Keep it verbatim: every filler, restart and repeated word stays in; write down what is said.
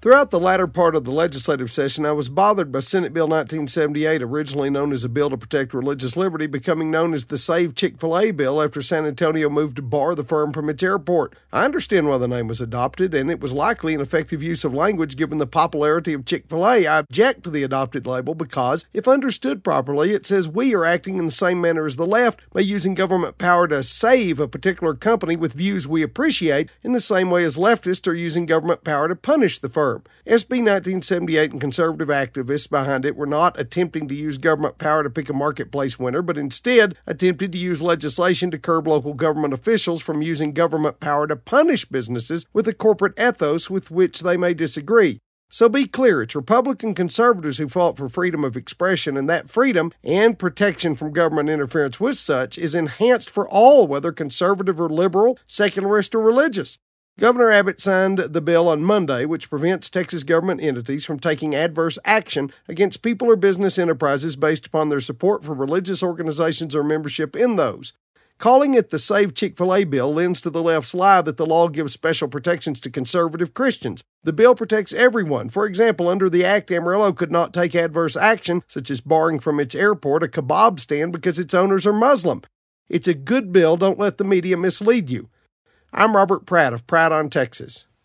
Throughout the latter part of the legislative session, I was bothered by Senate Bill nineteen seventy-eight, originally known as a bill to protect religious liberty, becoming known as the Save Chick-fil-A bill after San Antonio moved to bar the firm from its airport. I understand why the name was adopted, and it was likely an effective use of language given the popularity of Chick-fil-A. I object to the adopted label because, if understood properly, it says we are acting in the same manner as the left by using government power to save a particular company with views we appreciate in the same way as leftists are using government power to punish the firm. S B nineteen seventy-eight and conservative activists behind it were not attempting to use government power to pick a marketplace winner, but instead attempted to use legislation to curb local government officials from using government power to punish businesses with a corporate ethos with which they may disagree. So be clear, it's Republican conservatives who fought for freedom of expression, and that freedom and protection from government interference with such is enhanced for all, whether conservative or liberal, secularist or religious. Governor Abbott signed the bill on Monday, which prevents Texas government entities from taking adverse action against people or business enterprises based upon their support for religious organizations or membership in those. Calling it the Save Chick-fil-A bill lends to the left's lie that the law gives special protections to conservative Christians. The bill protects everyone. For example, under the act, Amarillo could not take adverse action, such as barring from its airport a kebab stand because its owners are Muslim. It's a good bill. Don't let the media mislead you. I'm Robert Pratt of Pratt on Texas.